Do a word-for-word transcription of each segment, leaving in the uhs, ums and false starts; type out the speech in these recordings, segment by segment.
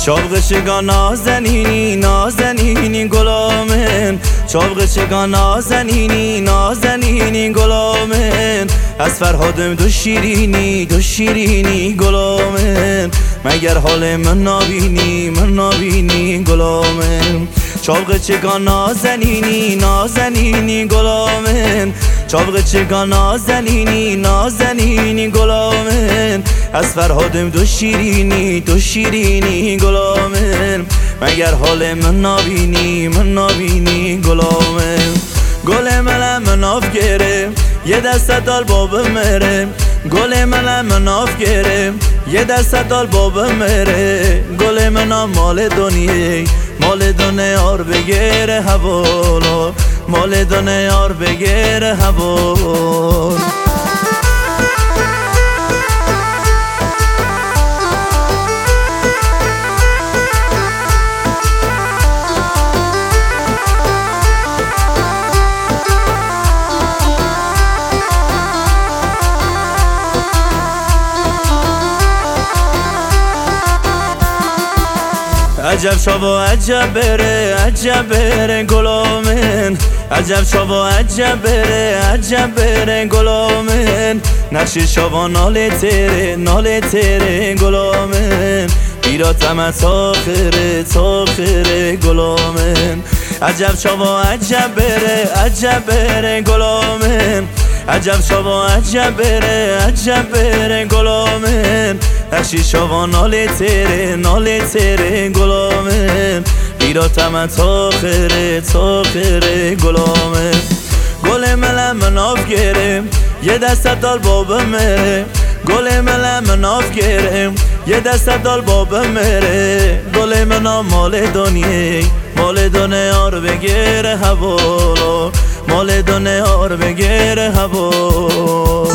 چاق چگاه نازنینی نازنینی گلامن، چاق چگاه نازنینی نازنینی گلامن، از فرهادم دو شیرینی دو شیرینی گلامن، مگر حال من نابینی من نابینی گلامن. چاق چگاه نازنینی نازنینی گلامن، چاق چگاه نازنینی نازنینی گلامن، از فرهادم دو شیرینی دو شیرینی گلامن، مگر حال من نابینی من نابینی گلامن. گل منم مناف گره یه دست دال بابا مره، گل منم مناف گره یه دست دال بابا مره، گل منم مال دنیه مال دنیار بگیره حوالا، مال دنیار بگیره حوال. عجب شبا عجب بره عجب بره گلامن، عجب شبا عجب بره عجب بره گلامن، نقش شبا ناله تره ناله تره گلامن، بیرا تمه تاخره تاخره گلامن. عجب شبا عجب بره عجب بره گلامن، عجب شبا عجب بره عجب بره گلامن، نقشی شبا ناله تره ناله تره گلامن، بیرا تمه تاخره تاخره گلامن. گل ملم مناف گره یه دست دال بابا مره، گل ملم مناف گره یه دست دال بابا مره، گل منم مال دنیه مال دنیار بگیره حوالا، مال دنیار بگیره حوالا.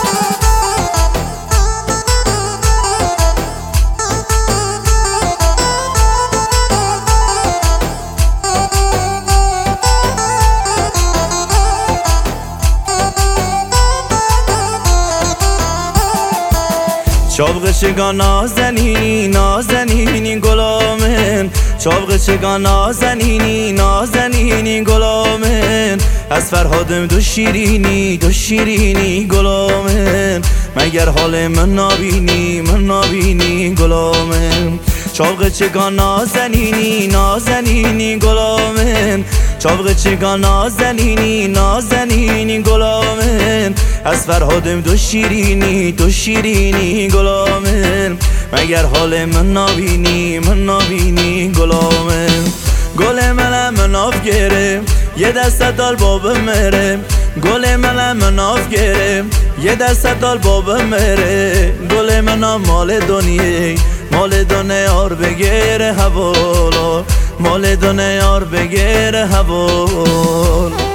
چاق چگاه نازنینی نازنینی گلامن، چاق چگاه نازنینی نازنینی گلامن، از فرهادم دو شیرینی دو شیرینی گلامن، مگر حال من نابینی من نابینی گلامن. چاق چگاه نازنینی نازنینی گلامن، چاق چگاه نازنینی نازنینی گلامن، از فرهادم دو شیرینی دو شیرینی گلامن، مگر حال من نابینی من نابینی گلامن. گل منم مناف گره یه دست دال بابا مره، گل منم مناف گره یه دست دال بابا مره، گل منم مال دنیه مال دنیار بگیره حوالا، مال دنیار بگیره حوال.